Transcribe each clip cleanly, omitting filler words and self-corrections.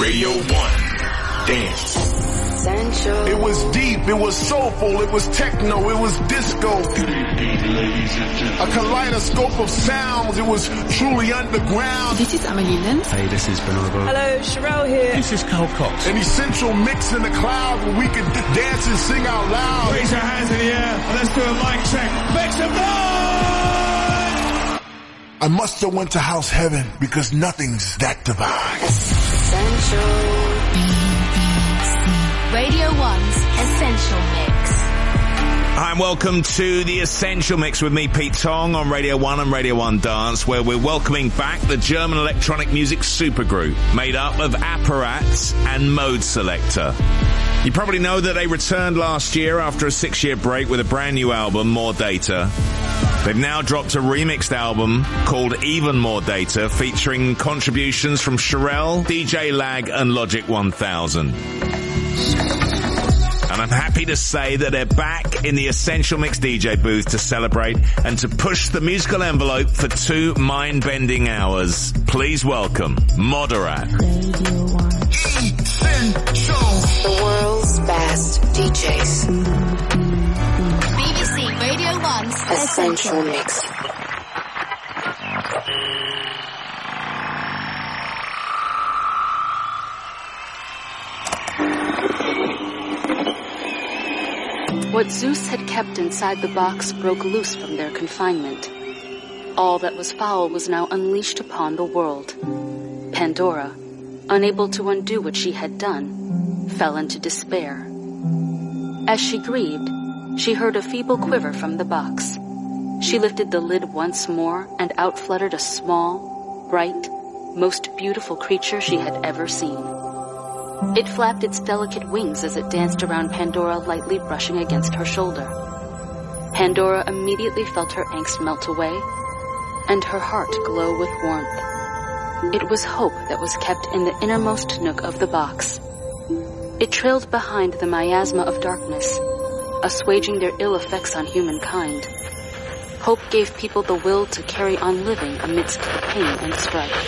Radio 1. Dance. Essential. It was deep, it was soulful, it was techno, it was disco. Good evening, ladies and gentlemen. A kaleidoscope of sounds, it was truly underground. This is Amelie Lins. Hey, this is Bonobo. Hello, Sherelle here. This is Carl Cox. An essential mix in the clouds where we could dance and sing out loud. Raise your hands in the air and let's do a mic check. Make some noise! I must have went to house heaven because nothing's that divine. Essential. Radio 1's Essential Mix. Hi and welcome to the Essential Mix with me, Pete Tong, on Radio 1 and Radio 1 Dance, where we're welcoming back the German electronic music supergroup made up of Apparat and Mode Selector. You probably know that they returned last year after a 6-year break with a brand new album, More Data. They've now dropped a remixed album called Even More Data, featuring contributions from Sherelle, DJ Lag and Logic 1000. And I'm happy to say that they're back in the Essential Mix DJ booth to celebrate and to push the musical envelope for 2 mind-bending hours. Please welcome Moderat. The world's best DJs. BBC Radio 1's Essential Mix. What Zeus had kept inside the box broke loose from their confinement. All that was foul was now unleashed upon the world. Pandora, unable to undo what she had done, fell into despair. As she grieved, she heard a feeble quiver from the box. She lifted the lid once more, and out fluttered a small, bright, most beautiful creature she had ever seen. It flapped its delicate wings as it danced around Pandora, lightly brushing against her shoulder. Pandora immediately felt her angst melt away, and her heart glow with warmth. It was hope that was kept in the innermost nook of the box. It trailed behind the miasma of darkness, assuaging their ill effects on humankind. Hope gave people the will to carry on living amidst the pain and strife.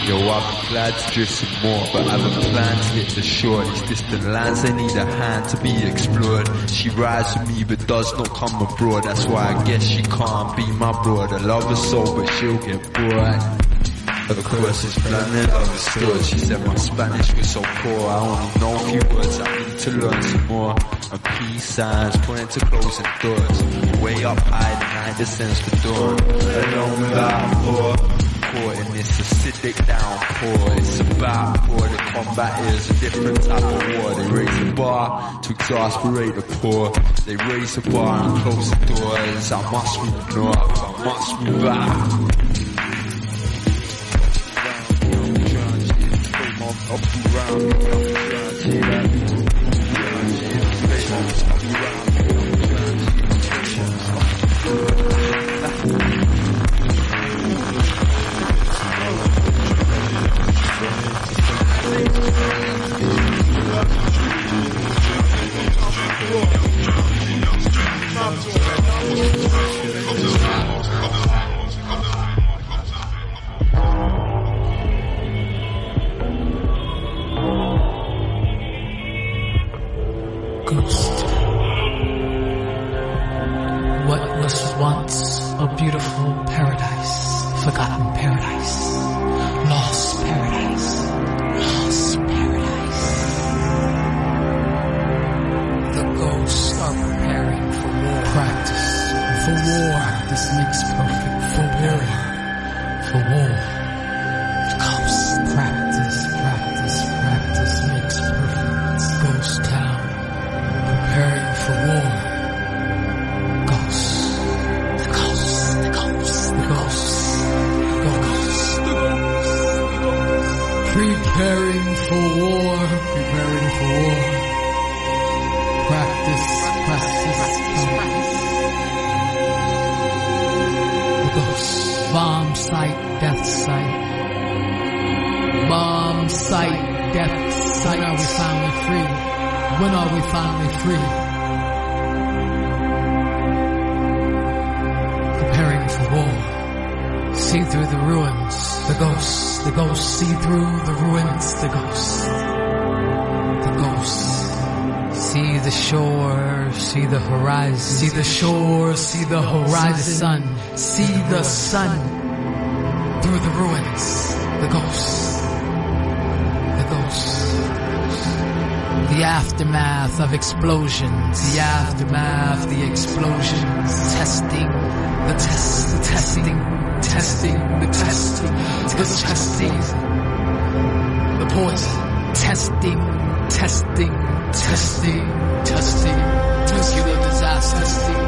Yo, I'll be glad to drift some more, but I haven't planned to get to shore. These distant lands, they need a hand to be explored. She rides with me but does not come abroad. That's why I guess she can't be my broad. I love her so, but she'll get bored. Of course it's planet understood. She said my Spanish was so poor, I only know a few words, I need to learn some more. And peace signs pointing to closing doors. Way up high, the night descends to dawn. Alone without a thought, caught in this acidic downpour. It's about war, the combat is a different type of war. They raise the bar to exasperate the poor. They raise the bar and close the doors. I must move north, I must move out. Up around, see the shore, see the horizon, see the sun through the ruins, the ghosts, the ghosts. The aftermath of explosions, the aftermath, the explosions, testing, the test, the testing, testing, the testing, the testing, the poison, testing, testing, testing, testing. Nuclear disaster,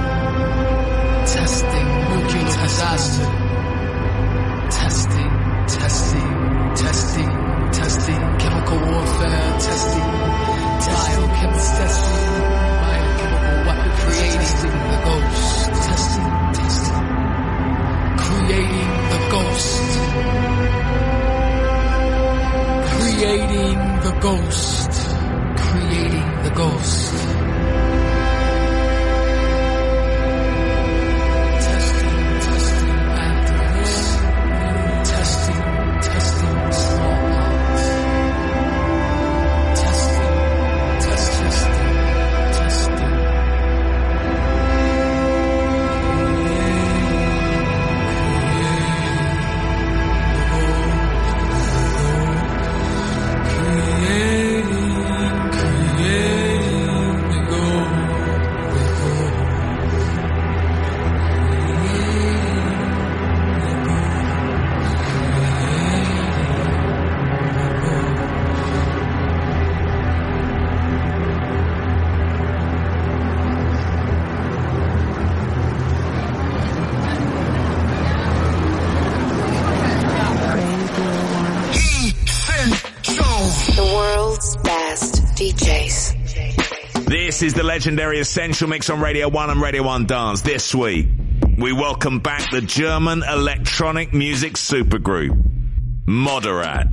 testing, nuclear disaster, testing, testing, testing, testing, chemical warfare, testing, biochemical testing, biochemical weapon creating the ghost, testing, testing, creating the ghost, creating the ghost, creating the ghost. This is the legendary Essential Mix on Radio 1 and Radio 1 Dance. This week, we welcome back the German electronic music supergroup, Moderat.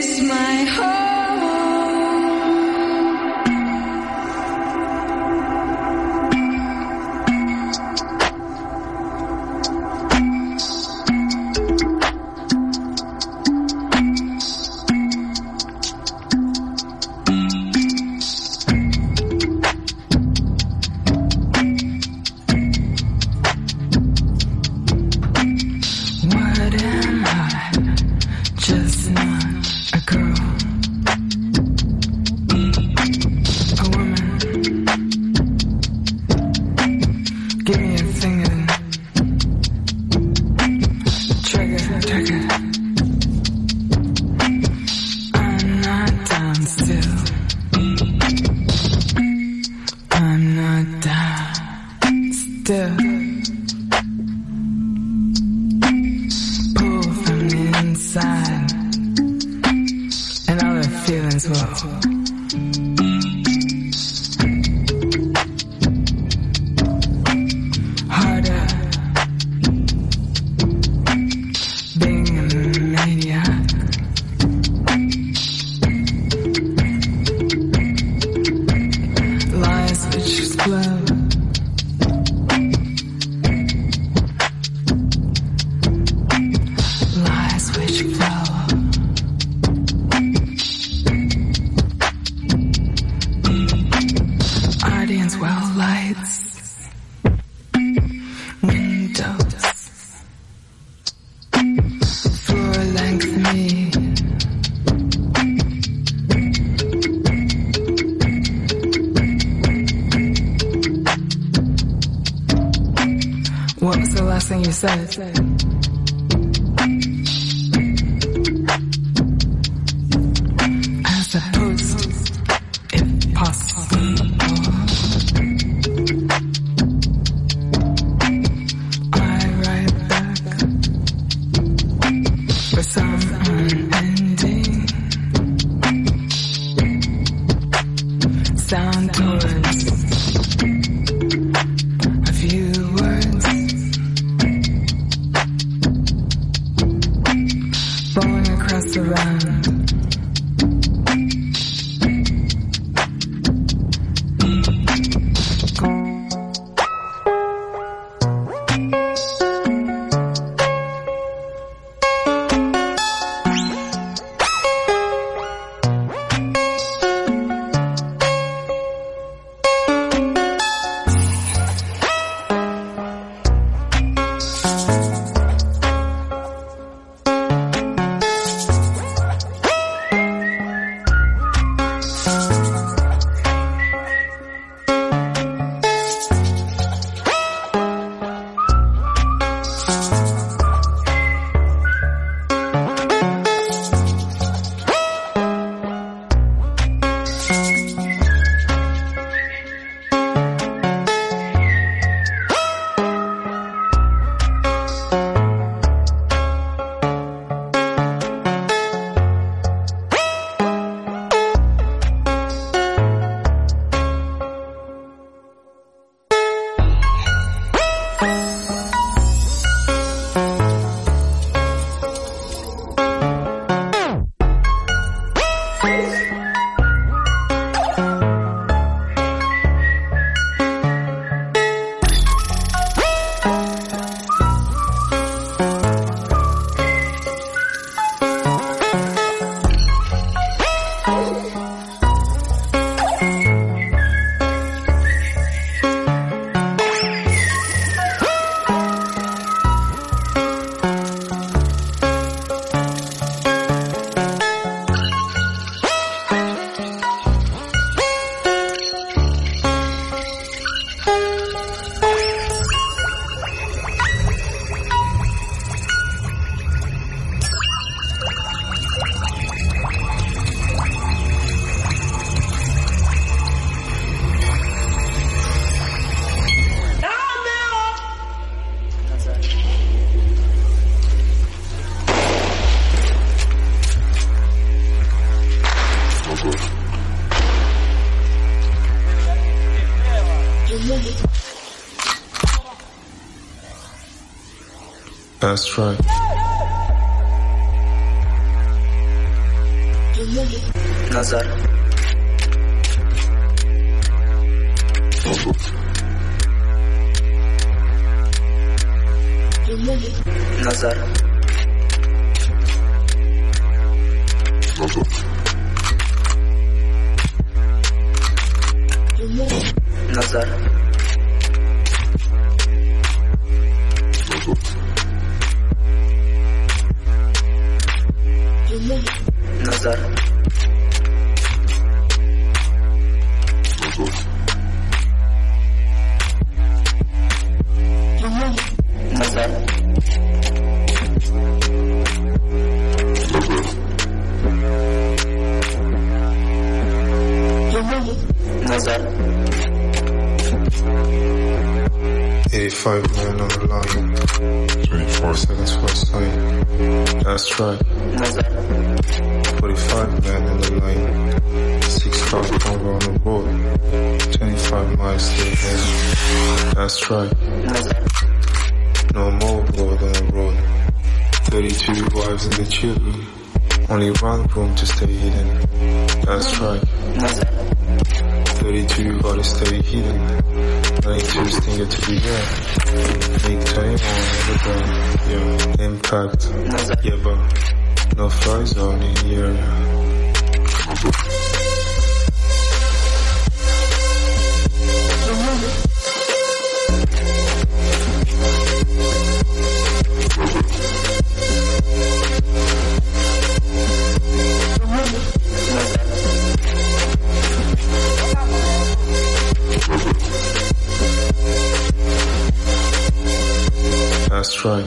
is my home. What was the last thing you said? I suppose, if possible, I write back for some unending sound towards a few words falling across the round. That's right. Nazar. Nazar. Nazar. Nazar. Nazar. Nazar. 85 men on the line. 24 seconds for a sight. That's right. 45 men in the line. 6 cars come on the road. 25 miles still ahead. That's right. No more blood on the road. 32 wives and the children. Only one room to stay hidden. That's right. 32 bodies stay hidden. 92 stinger to the air. Make time on the ground. Yeah. Impact. Yeah, but no fly zone in the area. That's right.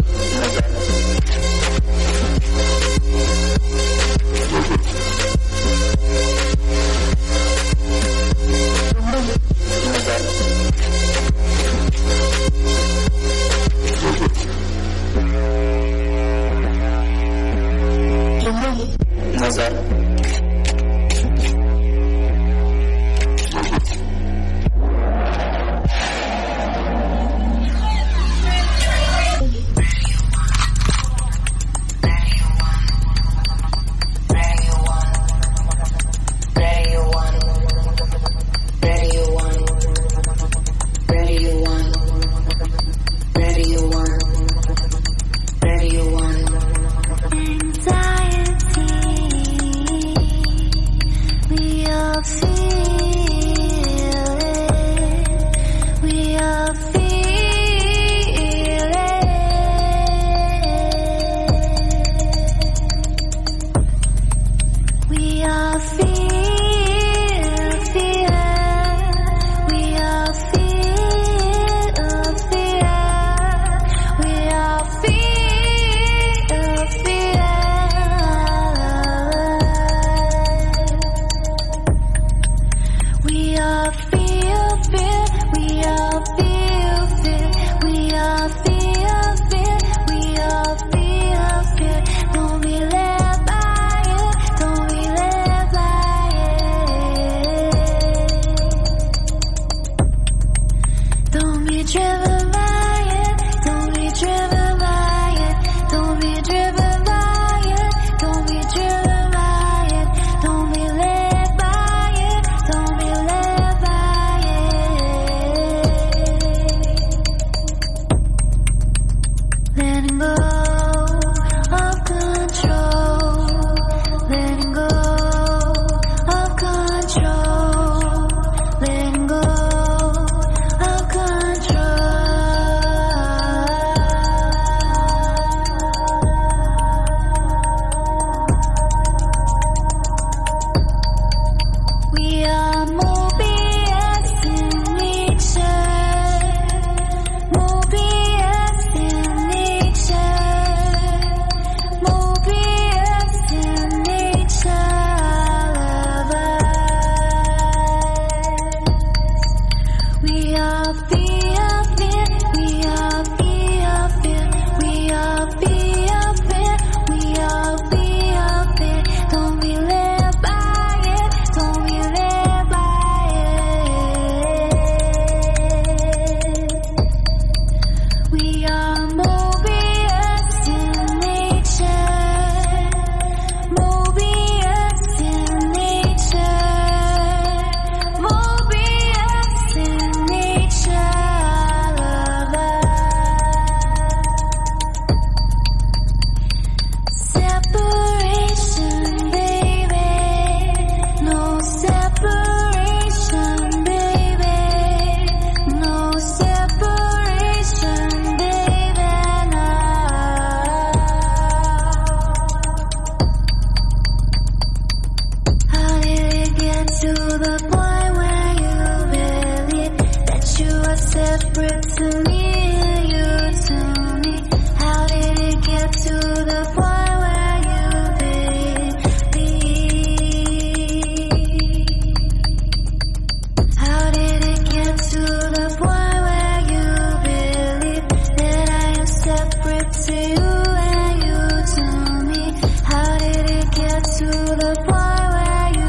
Don't be led by to the point where you believe that you are separate to me? You to me. How did it get to the point where you believe? How did it get to the point where you believe that I am separate to you? To the point where you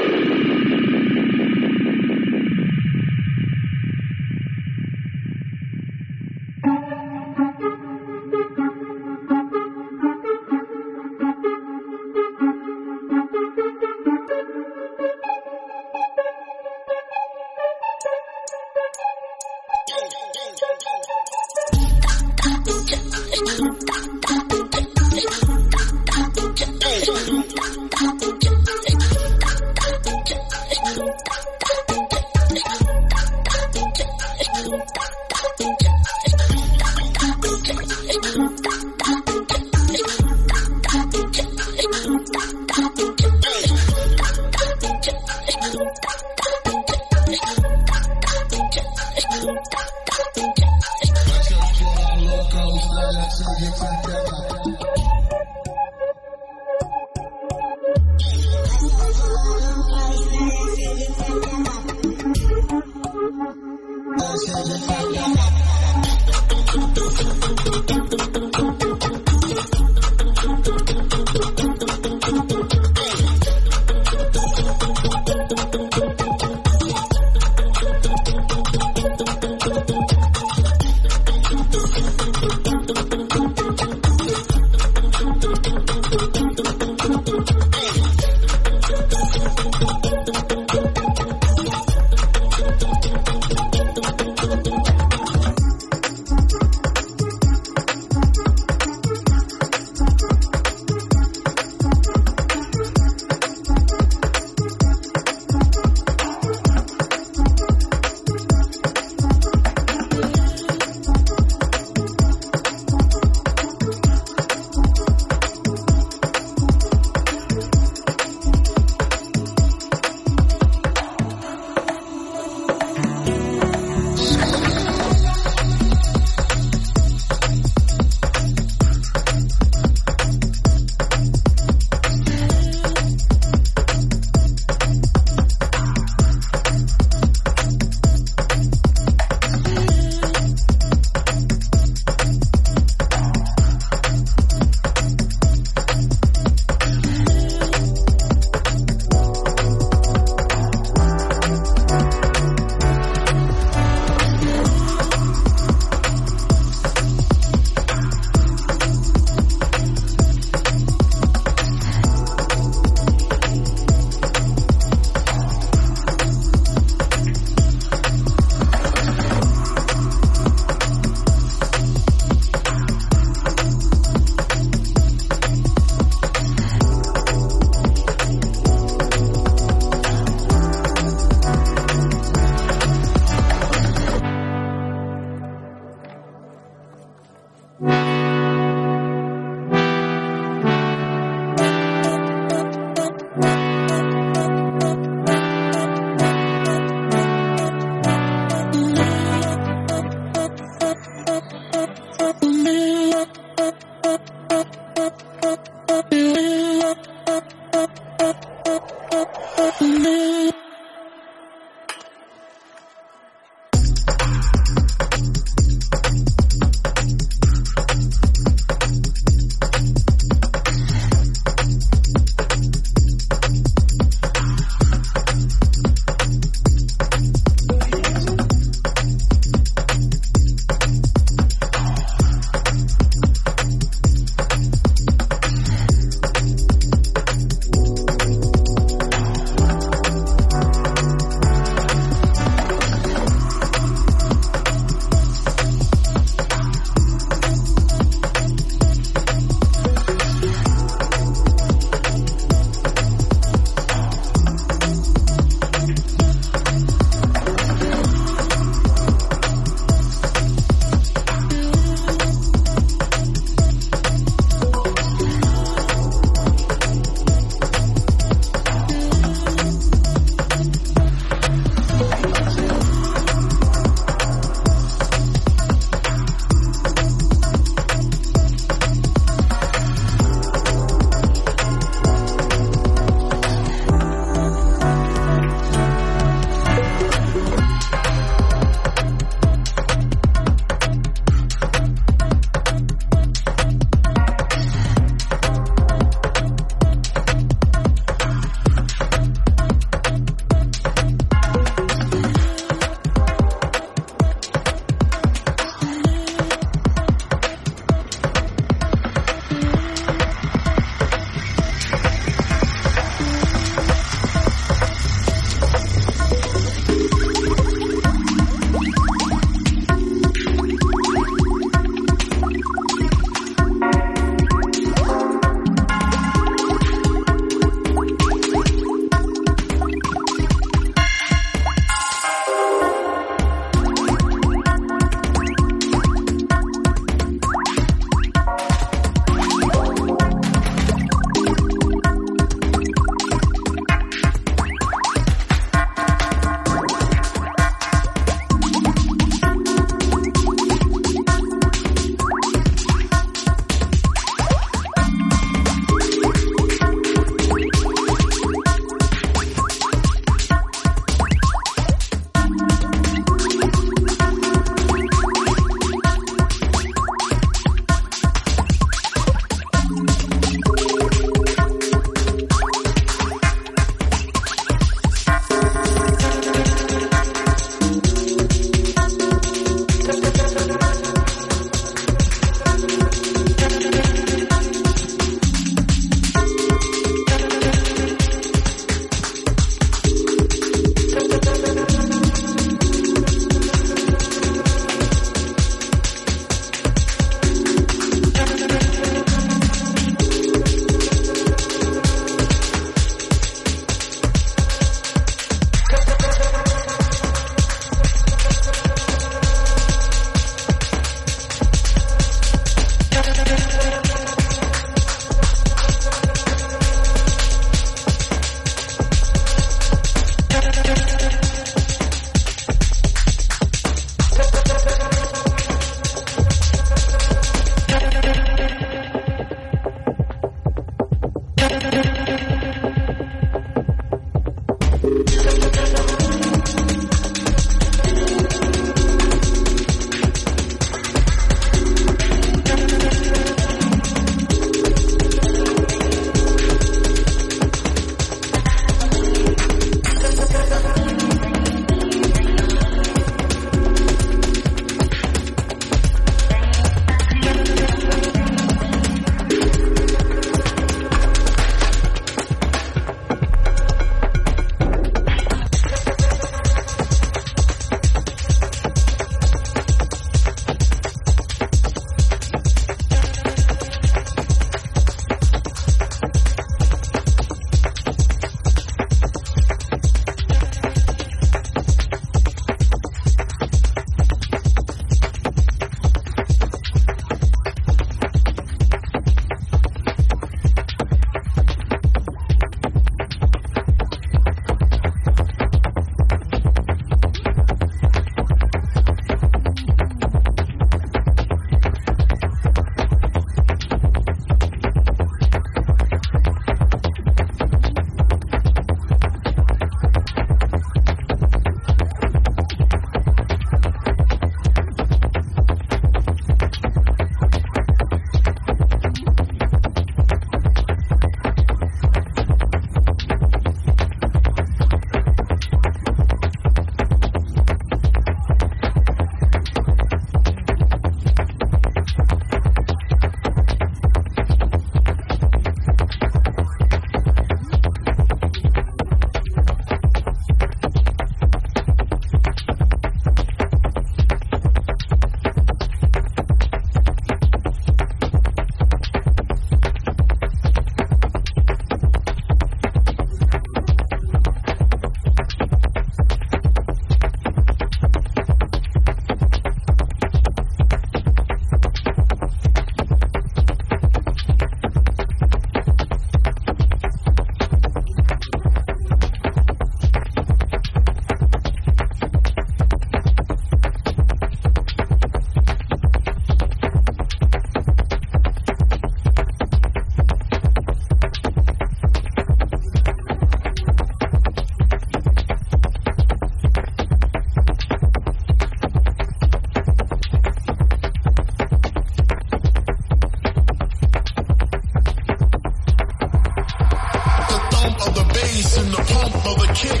for the kick.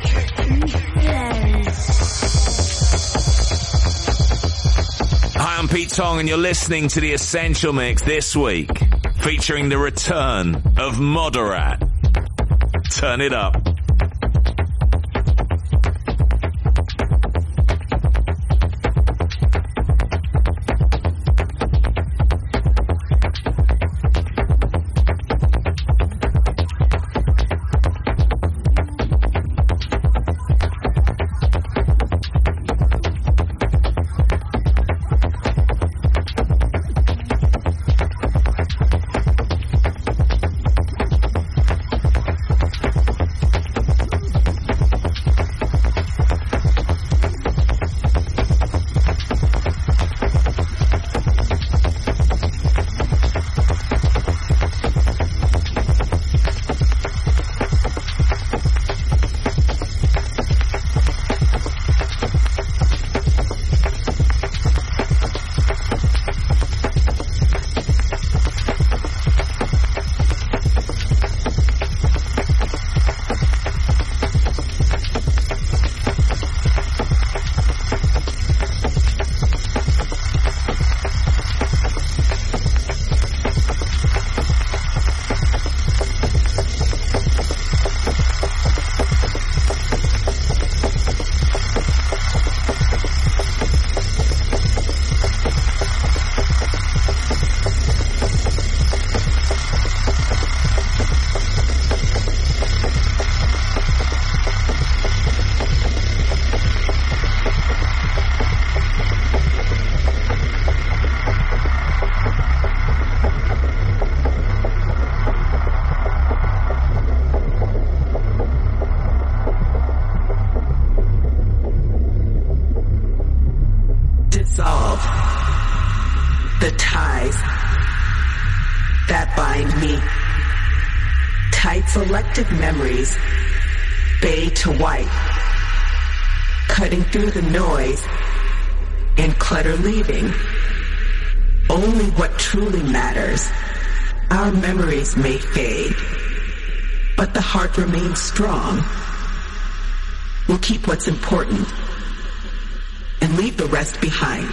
Hi, I'm Pete Tong, and you're listening to The Essential Mix this week, featuring the return of Moderat. Turn it up. Selective memories, fade to white, cutting through the noise and clutter leaving. Only what truly matters. Our memories may fade, but the heart remains strong. We'll keep what's important and leave the rest behind.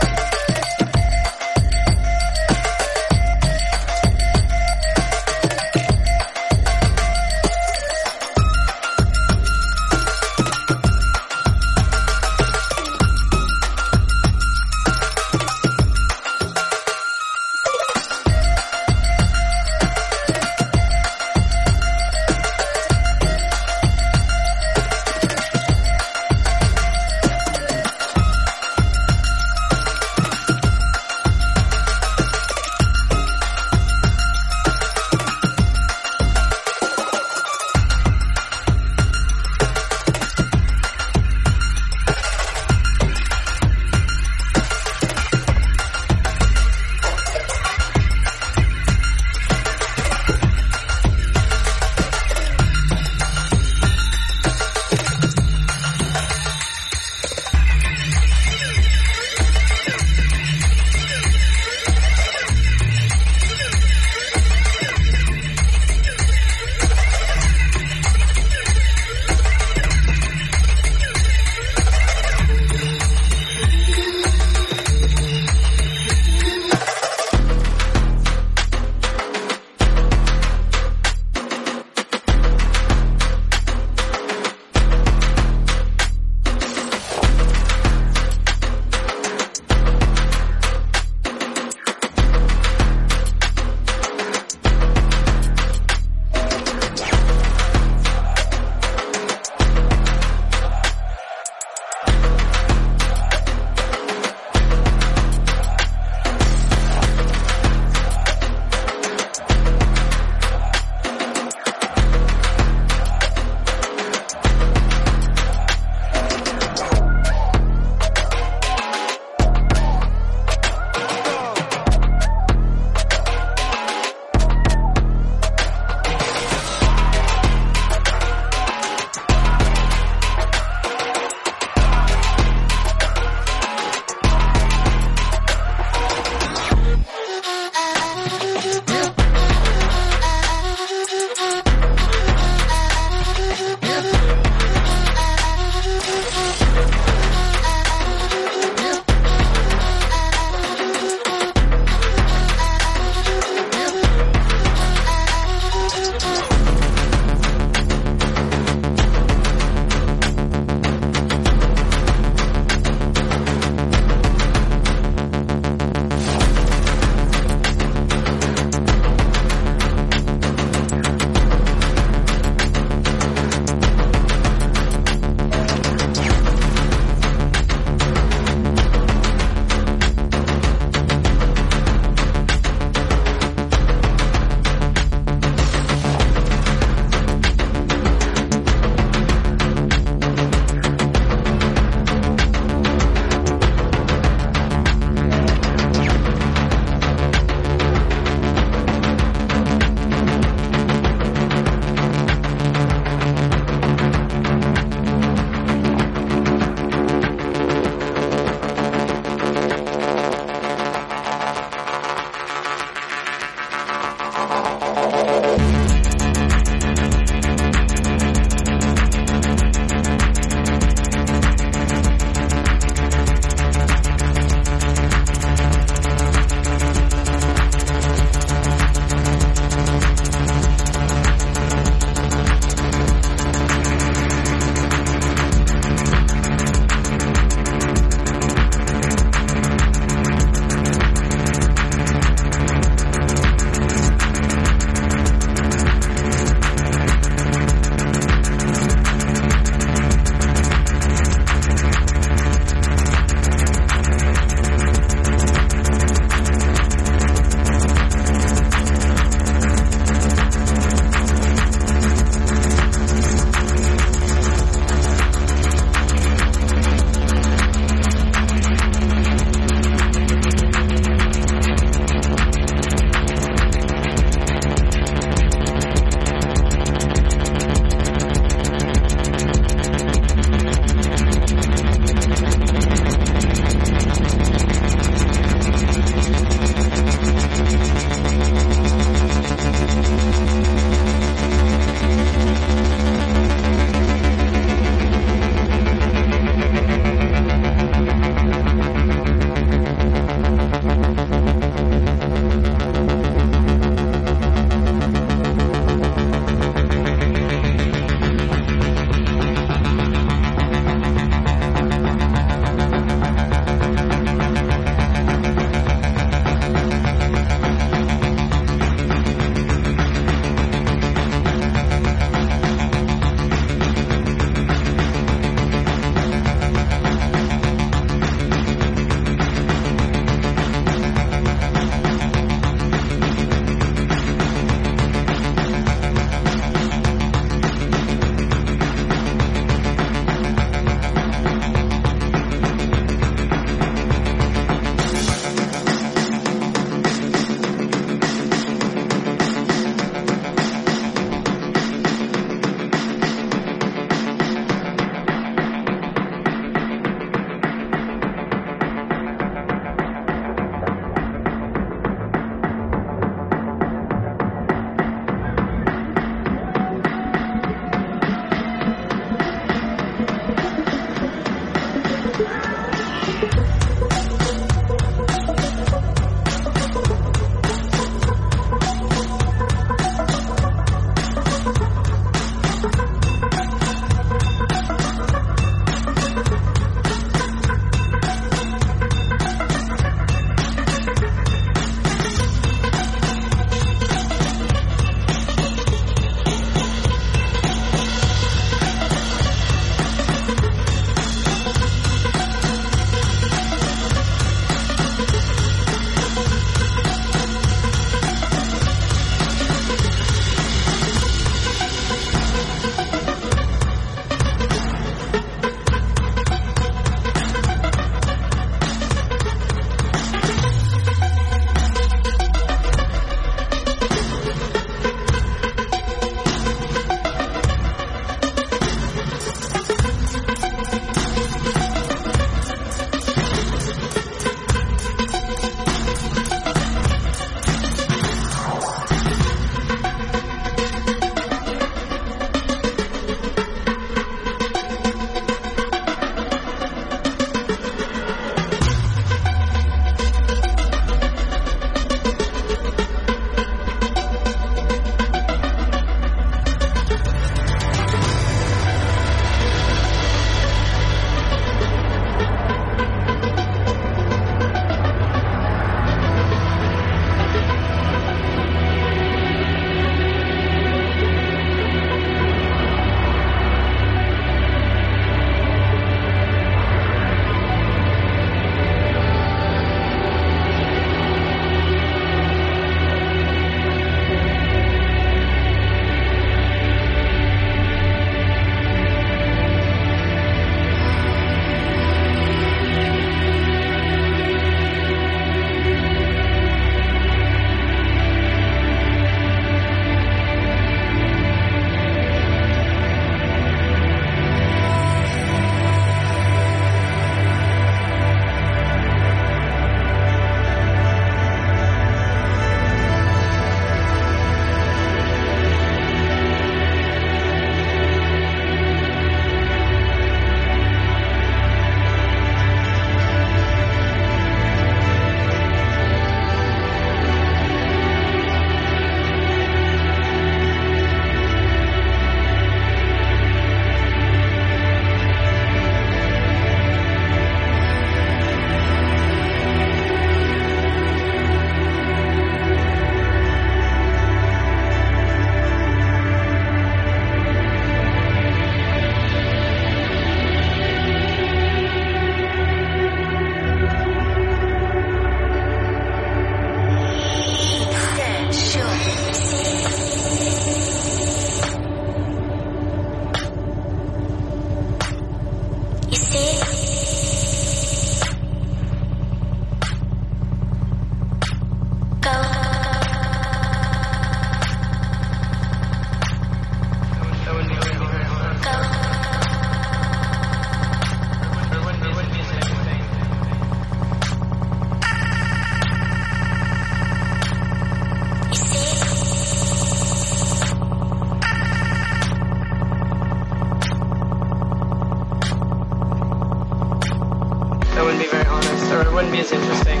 That wouldn't be very honest, or it wouldn't be as interesting.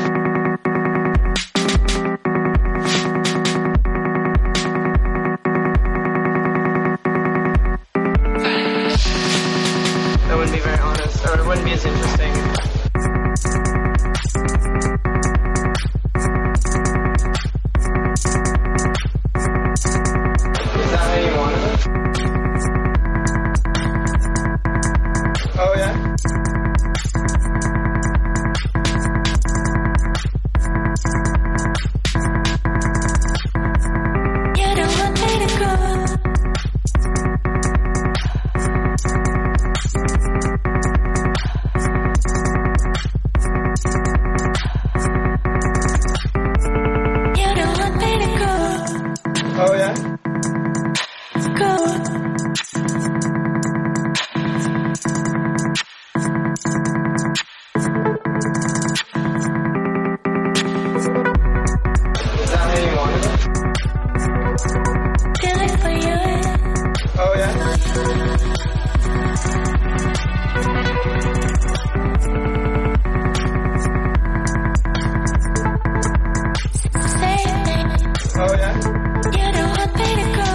That wouldn't be very honest, or it wouldn't be as interesting. Is that how you wanted it? Oh yeah? You don't want me to go. You don't want me to go. Oh yeah? Go. Is that how you wanted it? Feeling for you. Oh yeah? Save me. Oh yeah? You don't want me to go.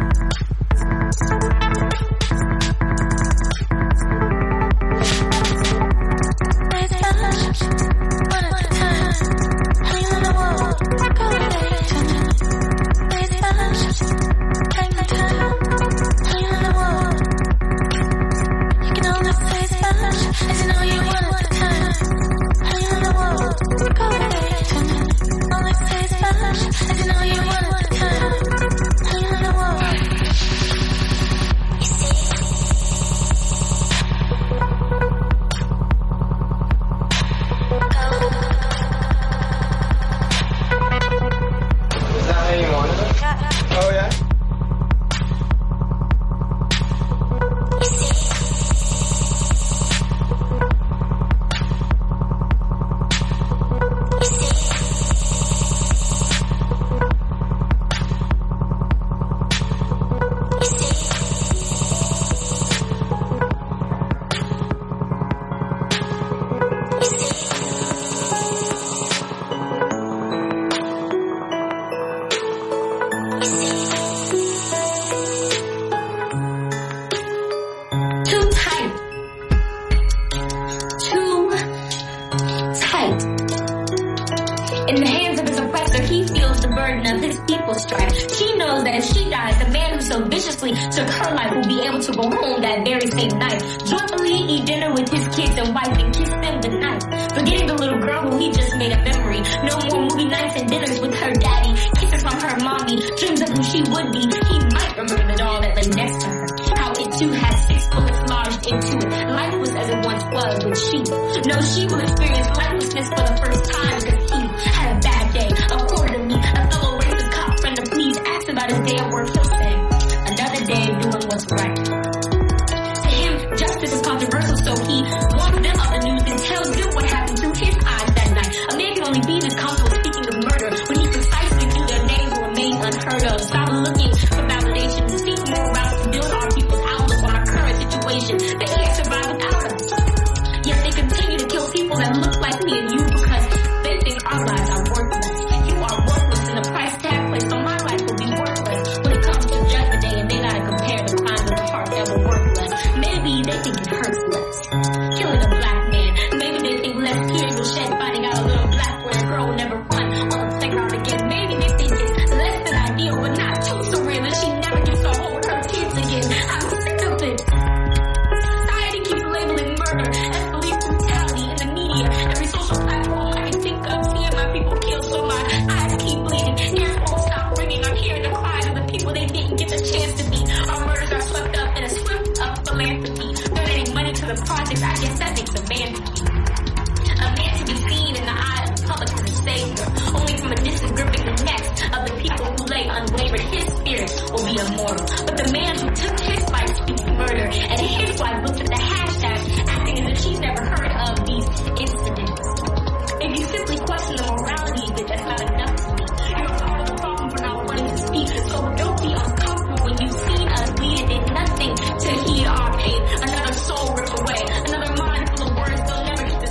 Let's flash one at a time. Hanging on the wall, go with it. Let's flash, take my time. Hanging on the wall. You can only say splash, as you know you want at the time. Hanging on the wall, go with it. Only say splash, as you know you want at the time. Hanging on the wall. You see. Is that how you wanted it? Oh yeah? Too tight. Too tight. In the hands of his oppressor, he feels the burden of his people's strife. She knows that if she dies, the man who so viciously took her life will be able to go home that very same night. Joyfully eat dinner with his kids and wife and kiss them goodnight. Forgetting the little girl who he just made a memory. No more movie nights and dinners with her daddy. Kisses from her mommy. Dreams of who she would be. He might remember the doll that lay next to her. How it too had 6 bullets lodged into it. Lifeless as it once was with she. No, she will experience lifelessness for the first time because he had a bad day. Accordingly, a fellow racist cop friend to please ask about his day at work. He'll say, another day of doing what's right. To him, justice is controversial, so he warns them of the news and tells them what happened through his eyes that night. A man can only be this comfortable speaking of murder when he precisely knew their names will remain unheard of. Stop looking for validation and seek more routes to build our people's outlook on our current situation. They can't survive without us. Yet they continue to kill people that look like me and you because they think our lives are worthless. You are worthless and the price tag placed on my life will be worthless when it comes to judgment day and they gotta compare the crimes of the heart that were worthless. Maybe they think it hurts less. Killing a black man. Maybe they think less tears will shed finding out a little black boy or girl will never run on the playground again. Maybe they think it's less than ideal but not too surreal and she never gets to hold her kids again. I'm sick of it. Society keeps labeling murder as police brutality in the media. Every social platform I can think of, seeing my people killed, so my eyes keep bleeding. Ears won't stop ringing. I'm hearing the cries of the people they didn't get the chance to be. Our murders are swept up in a swift up philanthropy. Donating money to the projects, I guess that makes a man to be. A man to be seen in the eye of the public as a savior. Only from a distance gripping the necks of the people who lay unwavered. His spirit will be immortal. But the man who took his life speaks murder. And his wife looks at the hashtag, acting as if she's never heard of these incidents. If you simply question the morality of it, that's not enough to me. You're part of the problem for not wanting to speak. So don't be uncomfortable when you've seen us bleed and did nothing to heed our pain. Another soul ripped away. Another mind full of words they'll never get to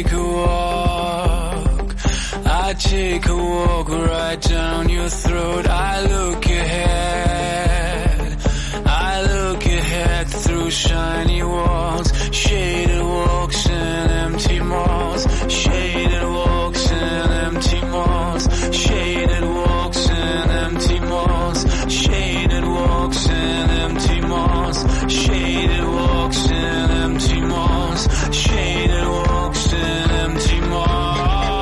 take a walk. I take a walk right down your throat. I look ahead. I look ahead through shiny walls. Shaded walks and empty malls. Shaded walks and empty malls. Shaded walks and empty malls. Shaded walks and empty malls. Shaded walks and empty malls. Shaded walks and empty malls.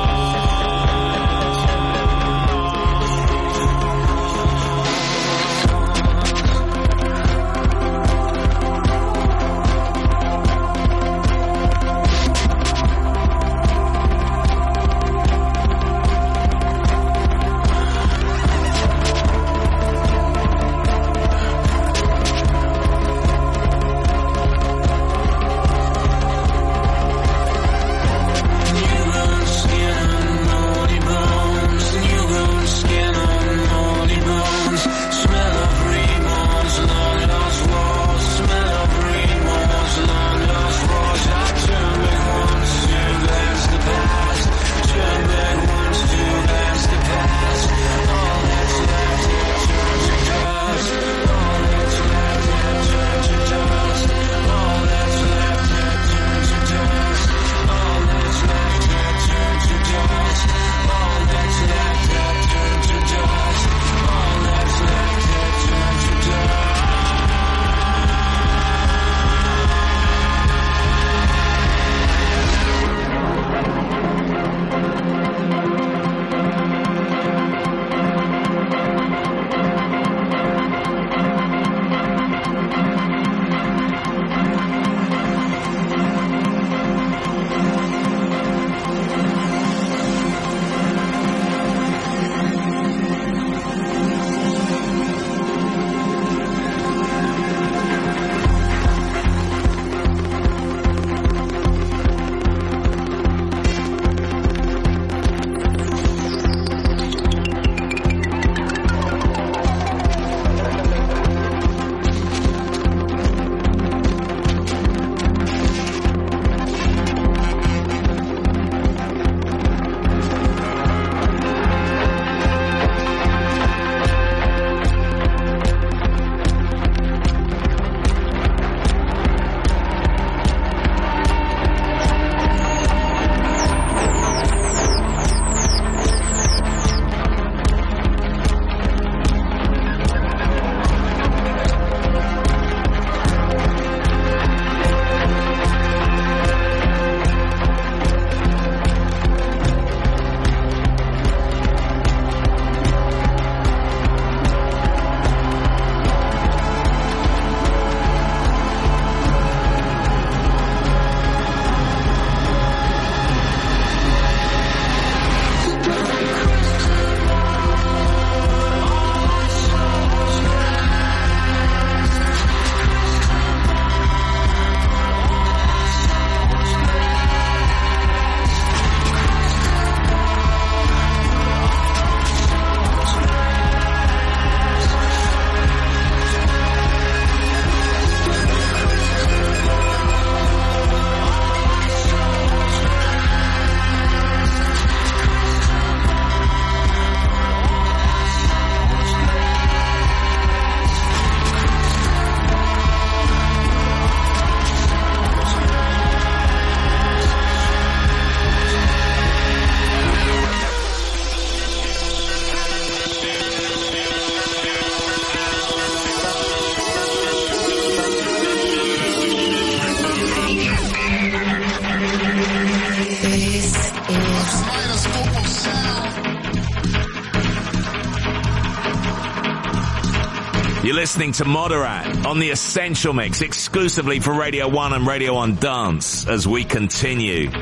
You're listening to Moderat on the Essential Mix, exclusively for Radio 1 and Radio 1 Dance, as we continue.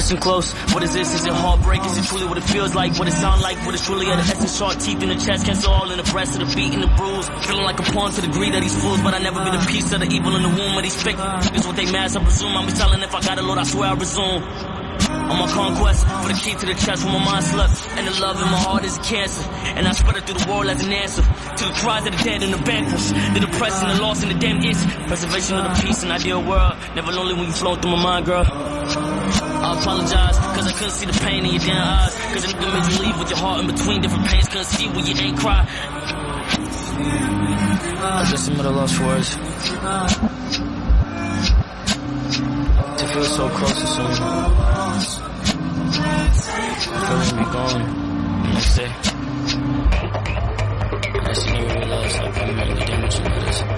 Listen close, what is this? Is it heartbreak? Is it truly what it feels like? What it sound like? What it's truly at the essence? Sharp teeth in the chest, cancel all in the breast of the beat and the bruise. Feeling like a pawn to the greed of these fools, but I never be the piece of the evil in the womb of these fake. This what they mask, I presume. I'm telling if I got it, Lord, I swear I resume. On my conquest, for the key to the chest when my mind slept. And the love in my heart is a cancer. And I spread it through the world as an answer to the cries of the dead and the vanquished, the depressed and the lost and the damned itch. Preservation of the peace and ideal world. Never lonely when you flow through my mind, girl. I apologize, cause I couldn't see the pain in your damn eyes. Cause a nigga made you leave with your heart in between different pains. Couldn't see when you ain't cry. I just submit a lost words. To feel so close to someone. Feeling me gone the next day. I just never realized how permanently damaging it is.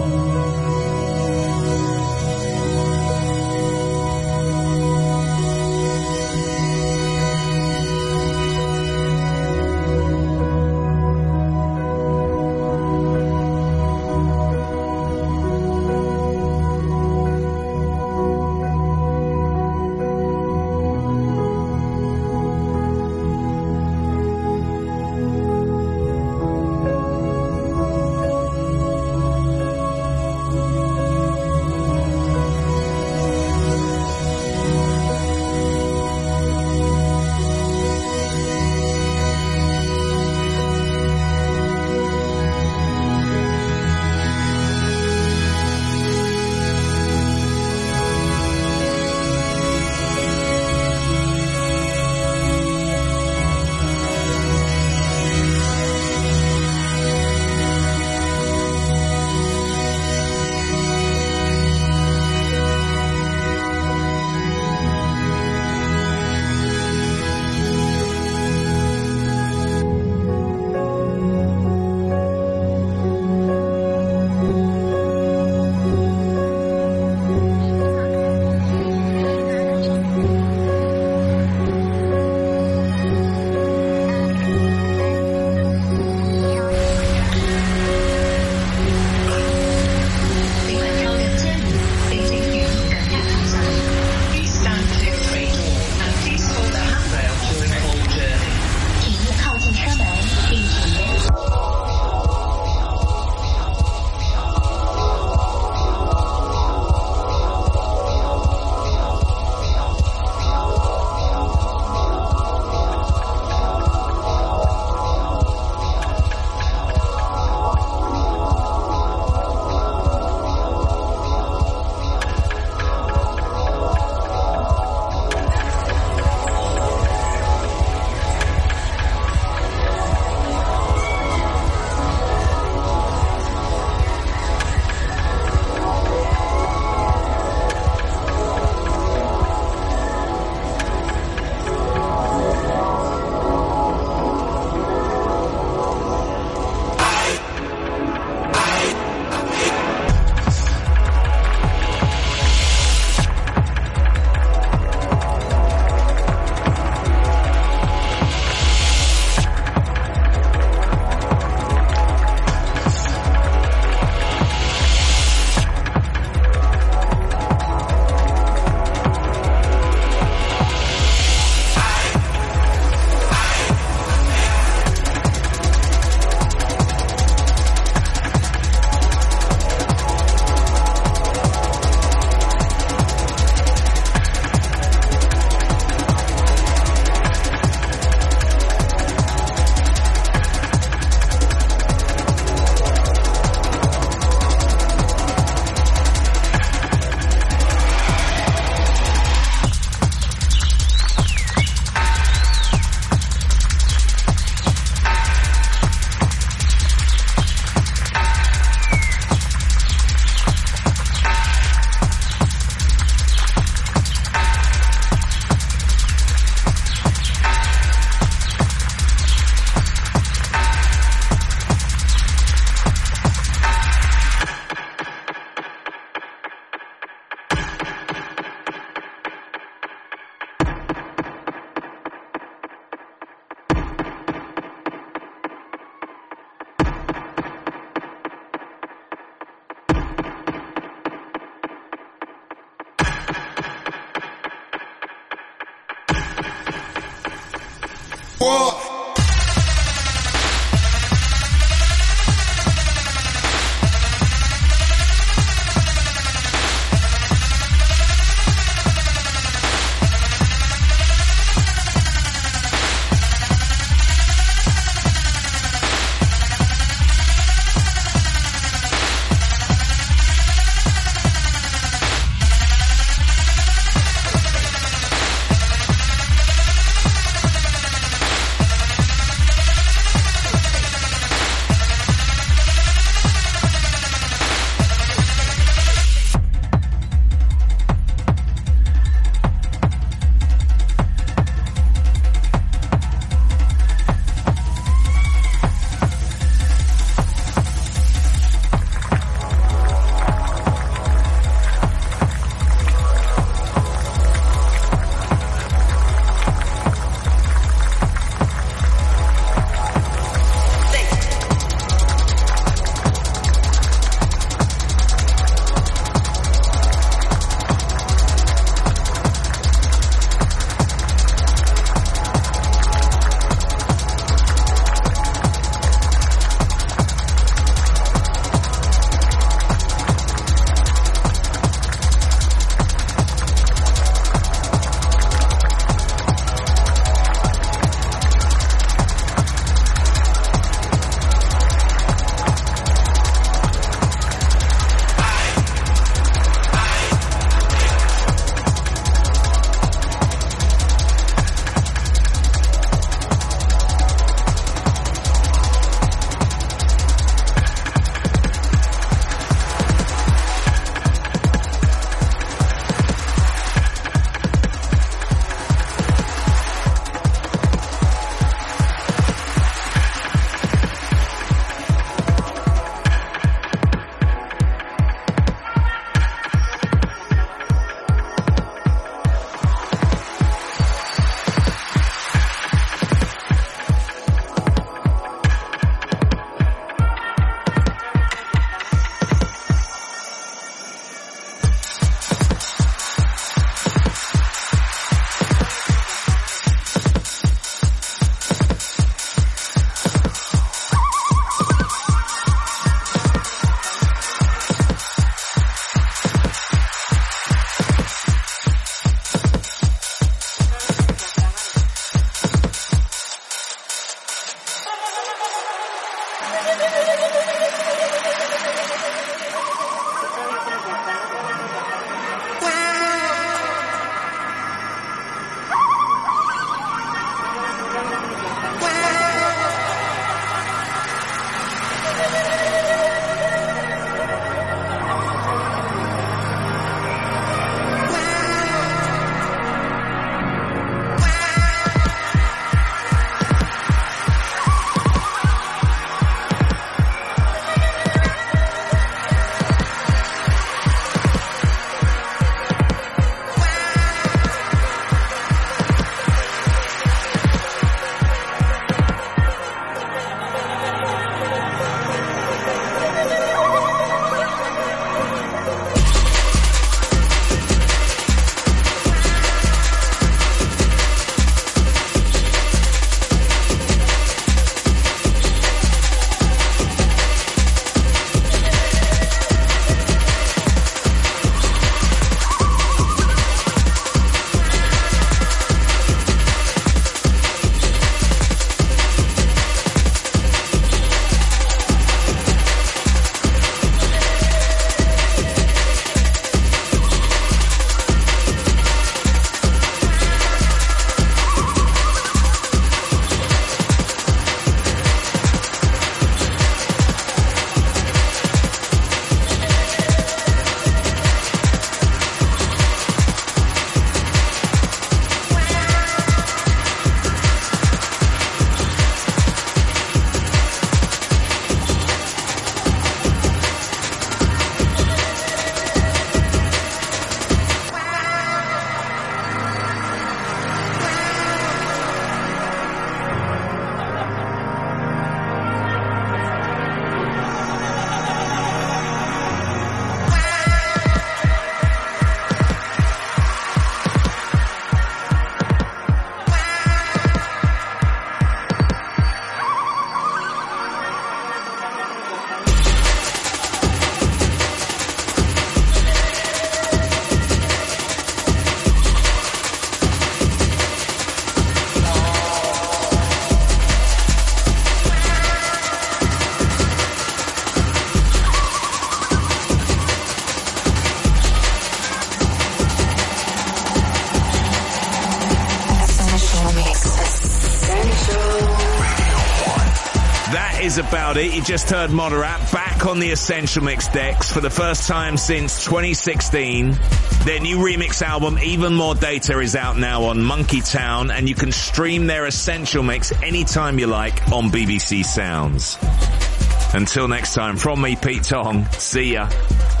is about it. You just heard Moderat back on the Essential Mix decks for the first time since 2016. Their new remix album, Even More Data, is out now on Monkey Town, and you can stream their Essential Mix anytime you like on BBC Sounds. Until next time, from me, Pete Tong, see ya.